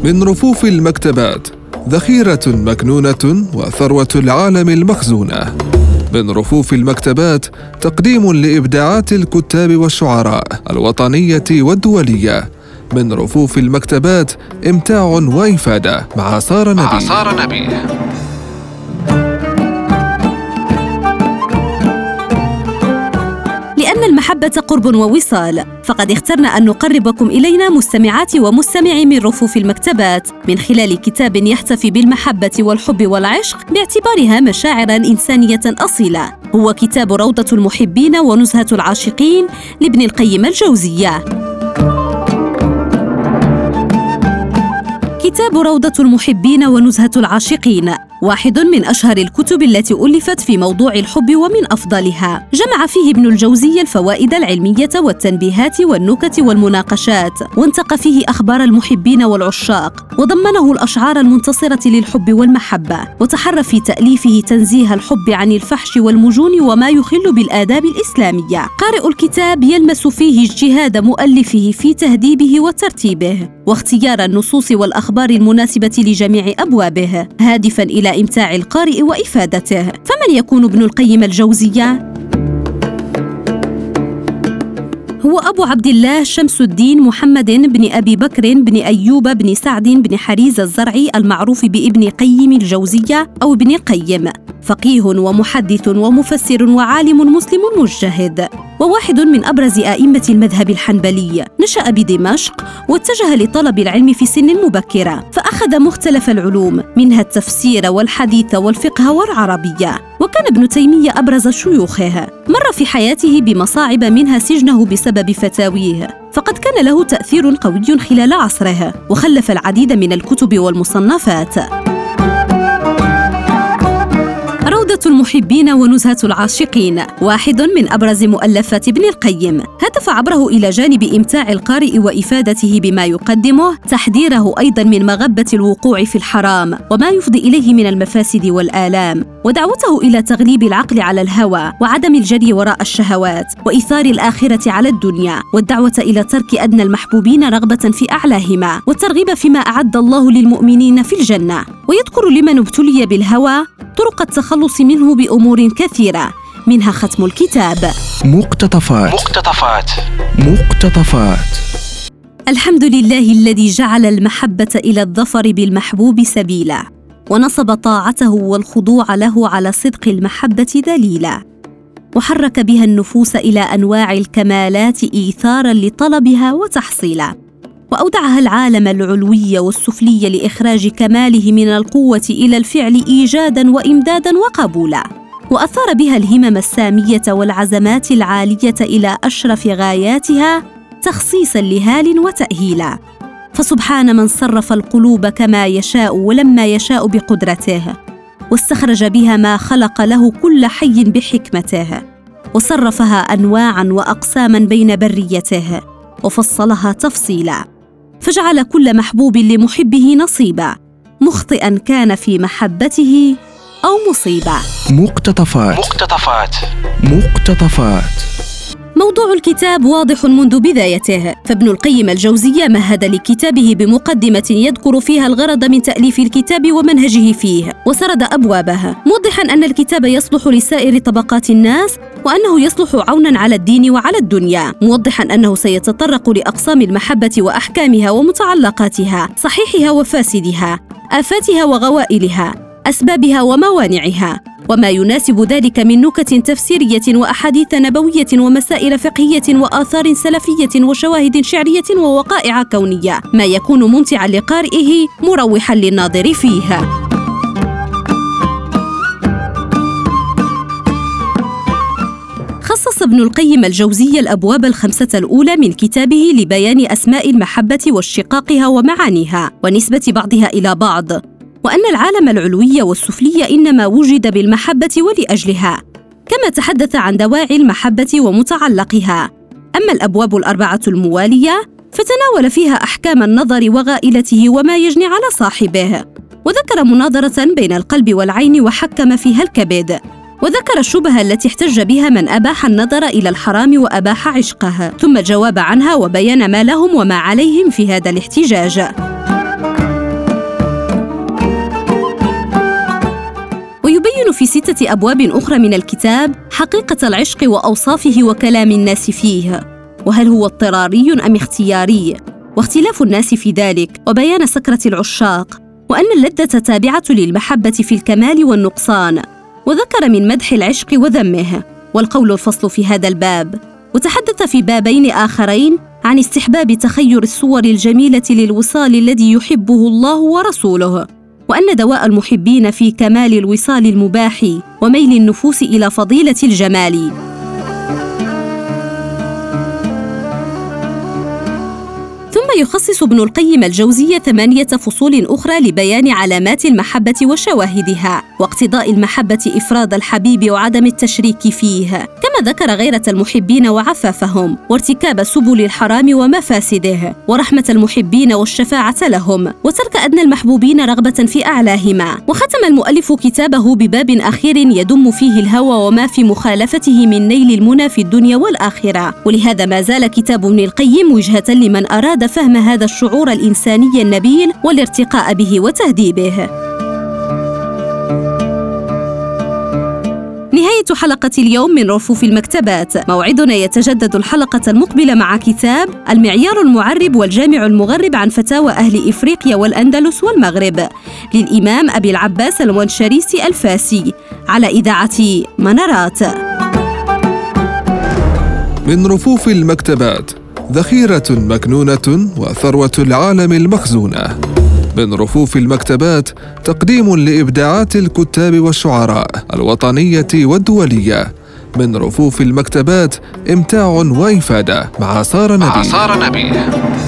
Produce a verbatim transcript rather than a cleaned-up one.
من رفوف المكتبات ذخيرة مكنونة وثروة العالم المخزونة. من رفوف المكتبات تقديم لإبداعات الكتاب والشعراء الوطنية والدولية. من رفوف المكتبات إمتاع وإفادة مع سارة نبيه. مع سارة نبيه. لأن المحبة قرب ووصال، فقد اخترنا أن نقربكم إلينا مستمعات ومستمعي من رفوف المكتبات من خلال كتاب يحتفي بالمحبة والحب والعشق باعتبارها مشاعراً إنسانية أصيلة. هو كتاب روضة المحبين ونزهة العاشقين لابن القيم الجوزية. كتاب روضة المحبين ونزهة العاشقين واحد من أشهر الكتب التي ألفت في موضوع الحب ومن أفضلها. جمع فيه ابن الجوزي الفوائد العلمية والتنبيهات والنكت والمناقشات، وانتقى فيه أخبار المحبين والعشاق، وضمنه الأشعار المنتصرة للحب والمحبة، وتحرى في تأليفه تنزيه الحب عن الفحش والمجون وما يخل بالآداب الإسلامية. قارئ الكتاب يلمس فيه اجتهاد مؤلفه في تهذيبه وترتيبه، واختيار النصوص والأخبار المناسبة لجميع أبوابه، هادفاً إلى إمتاع القارئ وإفادته. فمن يكون ابن القيم الجوزية؟ هو أبو عبد الله شمس الدين محمد بن أبي بكر بن أيوب بن سعد بن حريز الزرعي المعروف بابن قيم الجوزية أو ابن قيم، فقيه ومحدث ومفسر وعالم مسلم مجتهد، وواحد من أبرز أئمة المذهب الحنبلي. نشأ بدمشق واتجه لطلب العلم في سن مبكرة، فأخذ مختلف العلوم منها التفسير والحديث والفقه والعربية، وكان ابن تيمية أبرز شيوخه. مر في حياته بمصاعب منها سجنه بسبب فتاويه، فقد كان له تأثير قوي خلال عصره، وخلف العديد من الكتب والمصنفات. روضة المحبين ونزهة العاشقين واحد من أبرز مؤلفات ابن القيم، هدف عبره إلى جانب إمتاع القارئ وإفادته بما يقدمه تحذيره أيضاً من مغبة الوقوع في الحرام وما يفضي إليه من المفاسد والآلام، ودعوته إلى تغليب العقل على الهوى وعدم الجري وراء الشهوات وإيثار الآخرة على الدنيا، والدعوة إلى ترك أدنى المحبوبين رغبة في أعلاهما، والترغيب فيما أعد الله للمؤمنين في الجنة. ويذكر لمن ابتلي بالهوى طرق التخلص منه بأمور كثيرة، منها ختم الكتاب. مقتطفات مقتطفات مقتطفات الحمد لله الذي جعل المحبة إلى الظفر بالمحبوب سبيلا، ونصب طاعته والخضوع له على صدق المحبة دليلا، وحرك بها النفوس إلى أنواع الكمالات إيثاراً لطلبها وتحصيلا، وأودعها العالم العلوي والسفلي لإخراج كماله من القوة إلى الفعل إيجاداً وإمداداً وقبولا، وأثار بها الهمم السامية والعزمات العالية إلى أشرف غاياتها تخصيصاً لهال وتأهيلا. فسبحان من صرف القلوب كما يشاء ولما يشاء بقدرته، واستخرج بها ما خلق له كل حي بحكمته، وصرفها أنواعاً وأقساماً بين بريته، وفصلها تفصيلا، فجعل كل محبوب لمحبه نصيبا، مخطئا كان في محبته أو مصيبا. مقتطفات مقتطفات مقتطفات موضوع الكتاب واضح منذ بدايته، فابن القيم الجوزية مهد لكتابه بمقدمة يذكر فيها الغرض من تأليف الكتاب ومنهجه فيه، وسرد أبوابها، موضحاً أن الكتاب يصلح لسائر طبقات الناس، وأنه يصلح عوناً على الدين وعلى الدنيا، موضحاً أنه سيتطرق لأقسام المحبة وأحكامها ومتعلقاتها، صحيحها وفاسدها، آفاتها وغوائلها، أسبابها وموانعها، وما يناسب ذلك من نكت تفسيرية وأحاديث نبوية ومسائل فقهية وآثار سلفية وشواهد شعرية ووقائع كونية، ما يكون ممتعاً لقارئه مروحاً للناظر فيه. خصص ابن القيم الجوزي الأبواب الخمسة الأولى من كتابه لبيان أسماء المحبة واشتقاقها ومعانيها ونسبة بعضها إلى بعض، وأن العالم العلوي والسفلي إنما وجد بالمحبة ولأجلها، كما تحدث عن دواعي المحبة ومتعلقها. أما الأبواب الأربعة الموالية فتناول فيها أحكام النظر وغائلته وما يجني على صاحبه، وذكر مناظرة بين القلب والعين وحكم فيها الكبد، وذكر الشبهة التي احتج بها من أباح النظر إلى الحرام وأباح عشقه، ثم جواب عنها وبيان ما لهم وما عليهم في هذا الاحتجاج. أبواب أخرى من الكتاب حقيقة العشق وأوصافه وكلام الناس فيه، وهل هو اضطراري أم اختياري، واختلاف الناس في ذلك، وبيان سكرة العشاق، وأن اللذة تابعة للمحبة في الكمال والنقصان، وذكر من مدح العشق وذمه، والقول الفصل في هذا الباب. وتحدث في بابين آخرين عن استحباب تخير الصور الجميلة للوصال الذي يحبه الله ورسوله، وأن دواء المحبين في كمال الوصال المباح وميل النفوس إلى فضيلة الجمال. ثم يخصص ابن القيم الجوزية ثمانية فصول أخرى لبيان علامات المحبة وشواهدها، واقتضاء المحبة إفراد الحبيب وعدم التشريك فيه، كما ذكر غيرة المحبين وعفافهم، وارتكاب سبل الحرام ومفاسده، ورحمة المحبين والشفاعة لهم، وترك أدنى المحبوبين رغبة في أعلاهما. وختم المؤلف كتابه بباب أخير يدم فيه الهوى وما في مخالفته من نيل المنى في الدنيا والآخرة، ولهذا ما زال كتاب ابن القيم وجهة لمن أراد فهم هذا الشعور الإنساني النبيل والارتقاء به وتهذيبه. نهاية حلقة اليوم من رفوف المكتبات. موعدنا يتجدد الحلقة المقبلة مع كتاب المعيار المعرب والجامع المغرب عن فتاوى أهل إفريقيا والأندلس والمغرب للإمام أبي العباس المنشريسي الفاسي على إذاعة منارات. من رفوف المكتبات، ذخيرة مكنونة وثروة العالم المخزونة. من رفوف المكتبات، تقديم لإبداعات الكتاب والشعراء الوطنية والدولية. من رفوف المكتبات، إمتاع وإفادة مع سارة نبيل.